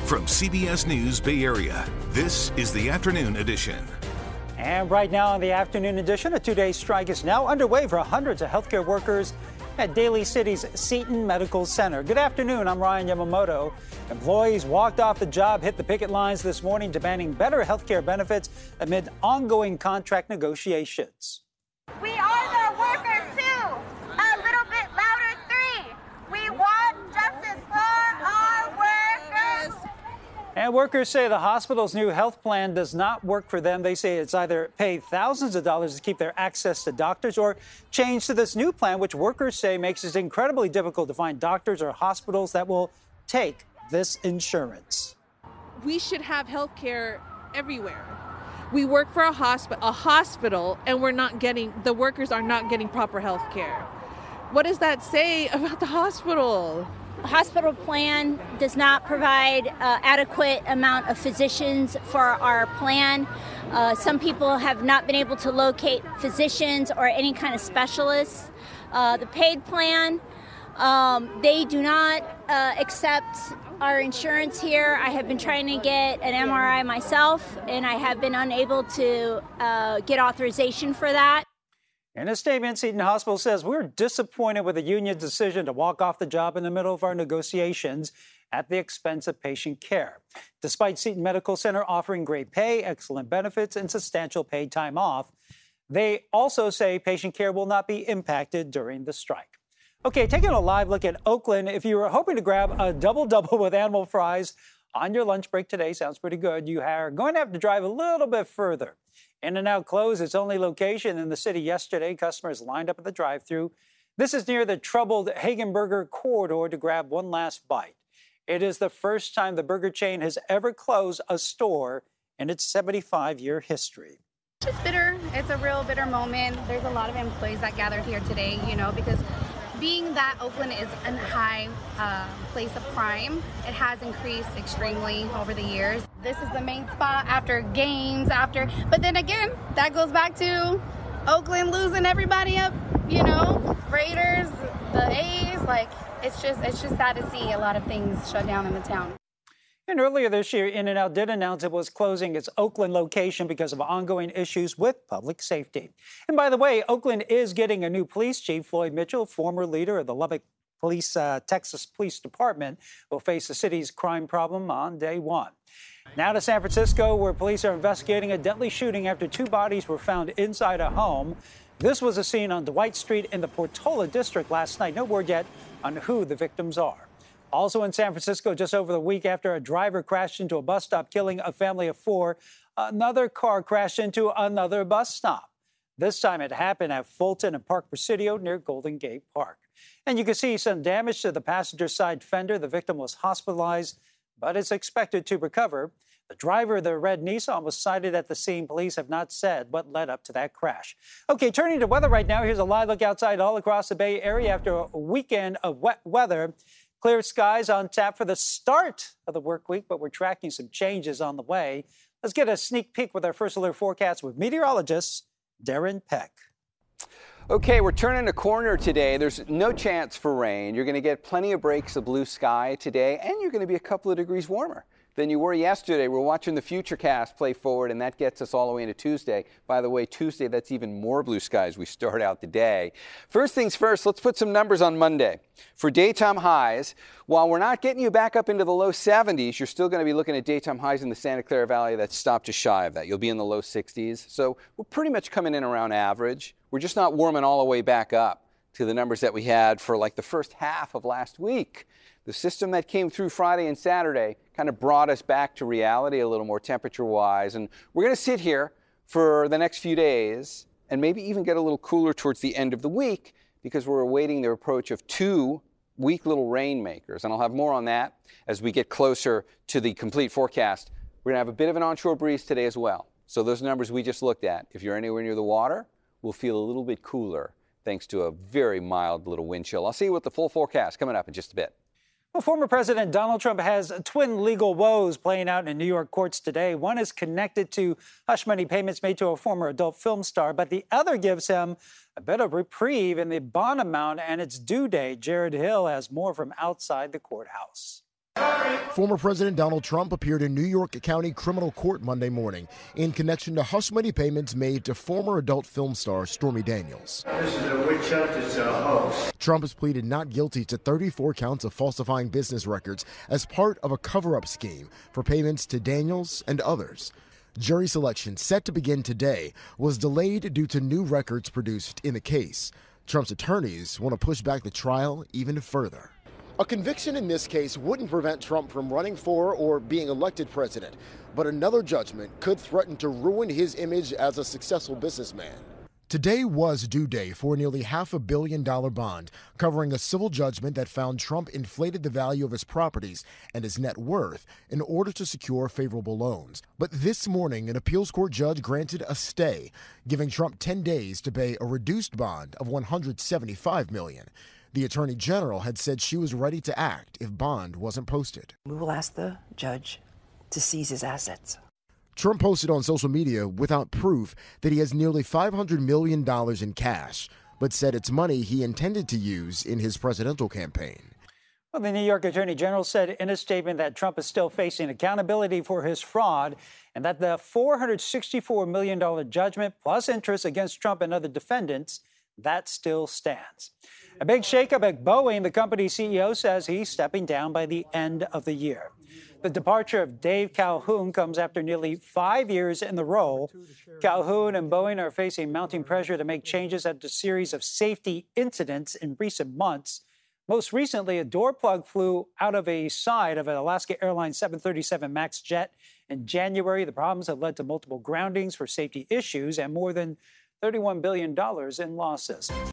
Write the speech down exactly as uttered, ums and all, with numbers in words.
From C B S News Bay Area, this is the Afternoon Edition. And right now on the Afternoon Edition, a two-day strike is now underway for hundreds of healthcare workers at Daly City's Seton Medical Center. Good afternoon, I'm Ryan Yamamoto. Employees walked off the job, hit the picket lines this morning, demanding better healthcare benefits amid ongoing contract negotiations. We are the workers too. A little bit louder, three. We want justice for our workers. And workers say the hospital's new health plan does not work for them. They say it's either pay thousands of dollars to keep their access to doctors or change to this new plan, which workers say makes it incredibly difficult to find doctors or hospitals that will take this insurance. We should have health care everywhere. We work for a hospital, a hospital, and we're not getting, the workers are not getting proper health care. What does that say about the hospital? Hospital plan does not provide uh, adequate amount of physicians for our plan. Uh, some people have not been able to locate physicians or any kind of specialists. Uh, the paid plan, um, they do not uh, accept our insurance here. I have been trying to get an M R I myself, and I have been unable to uh, get authorization for that. In a statement, Seton Hospital says, we're disappointed with the union's decision to walk off the job in the middle of our negotiations at the expense of patient care. Despite Seton Medical Center offering great pay, excellent benefits, and substantial paid time off, they also say patient care will not be impacted during the strike. Okay, taking a live look at Oakland. If you were hoping to grab a double-double with animal fries on your lunch break today, sounds pretty good, you are going to have to drive a little bit further. In-N-Out closed its only location in the city yesterday. Customers lined up at the drive-thru. This is near the troubled Hagenberger corridor to grab one last bite. It is the first time the burger chain has ever closed a store in its seventy-five-year history. It's bitter. It's a real bitter moment. There's a lot of employees that gathered here today, you know, because being that Oakland is a high uh, place of crime, it has increased extremely over the years. This is the main spot after games, after, but then again, that goes back to Oakland losing everybody up, you know, Raiders, the A's, like, it's just, it's just sad to see a lot of things shut down in the town. And earlier this year, In-N-Out did announce it was closing its Oakland location because of ongoing issues with public safety. And by the way, Oakland is getting a new police chief. Floyd Mitchell, former leader of the Lubbock Police, uh, Texas Police Department, will face the city's crime problem on day one. Now to San Francisco, where police are investigating a deadly shooting after two bodies were found inside a home. This was a scene on Dwight Street in the Portola district last night. No word yet on who the victims are. Also in San Francisco, just over the week after a driver crashed into a bus stop, killing a family of four, another car crashed into another bus stop. This time it happened at Fulton and Park Presidio near Golden Gate Park. And you can see some damage to the passenger side fender. The victim was hospitalized, but is expected to recover. The driver of the red Nissan was cited at the scene. Police have not said what led up to that crash. Okay, turning to weather right now, here's a live look outside all across the Bay Area after a weekend of wet weather. Clear skies on tap for the start of the work week, but we're tracking some changes on the way. Let's get a sneak peek with our first alert forecast with meteorologist Darren Peck. Okay, we're turning a corner today. There's no chance for rain. You're going to get plenty of breaks of blue sky today, and you're going to be a couple of degrees warmer than you were yesterday. We're watching the Futurecast play forward, and that gets us all the way into Tuesday. By the way, Tuesday, that's even more blue skies we start out the day. First things first, let's put some numbers on Monday. For daytime highs, while we're not getting you back up into the low seventies, you're still going to be looking at daytime highs in the Santa Clara Valley that stop just shy of that. You'll be in the low sixties. So we're pretty much coming in around average. We're just not warming all the way back up to the numbers that we had for like the first half of last week. The system that came through Friday and Saturday kind of brought us back to reality a little more temperature-wise. And we're going to sit here for the next few days and maybe even get a little cooler towards the end of the week because we're awaiting the approach of two weak little rainmakers. And I'll have more on that as we get closer to the complete forecast. We're going to have a bit of an onshore breeze today as well. So those numbers we just looked at, if you're anywhere near the water, we'll feel a little bit cooler thanks to a very mild little wind chill. I'll see you with the full forecast coming up in just a bit. Well, former President Donald Trump has twin legal woes playing out in New York courts today. One is connected to hush money payments made to a former adult film star, but the other gives him a bit of reprieve in the bond amount and its due date. Jared Hill has more from outside the courthouse. Former President Donald Trump appeared in New York County Criminal Court Monday morning in connection to hush money payments made to former adult film star Stormy Daniels. This is a witch hunt. It's a hoax. Trump has pleaded not guilty to thirty-four counts of falsifying business records as part of a cover-up scheme for payments to Daniels and others. Jury selection, set to begin today, was delayed due to new records produced in the case. Trump's attorneys want to push back the trial even further. A conviction in this case wouldn't prevent Trump from running for or being elected president, but another judgment could threaten to ruin his image as a successful businessman. Today was due day for a nearly half a billion dollar bond covering a civil judgment that found Trump inflated the value of his properties and his net worth in order to secure favorable loans. But this morning, an appeals court judge granted a stay, giving Trump ten days to pay a reduced bond of one hundred seventy-five million dollars. The Attorney General had said she was ready to act if bond wasn't posted. We will ask the judge to seize his assets. Trump posted on social media without proof that he has nearly five hundred million dollars in cash, but said it's money he intended to use in his presidential campaign. Well, the New York Attorney General said in a statement that Trump is still facing accountability for his fraud and that the four hundred sixty-four million dollars judgment plus interest against Trump and other defendants, that still stands. A big shakeup at Boeing. The company's C E O says he's stepping down by the end of the year. The departure of Dave Calhoun comes after nearly five years in the role. Calhoun and Boeing are facing mounting pressure to make changes after a series of safety incidents in recent months. Most recently, a door plug flew out of a side of an Alaska Airlines seven thirty-seven MAX jet in January. The problems have led to multiple groundings for safety issues and more than thirty-one billion dollars in losses.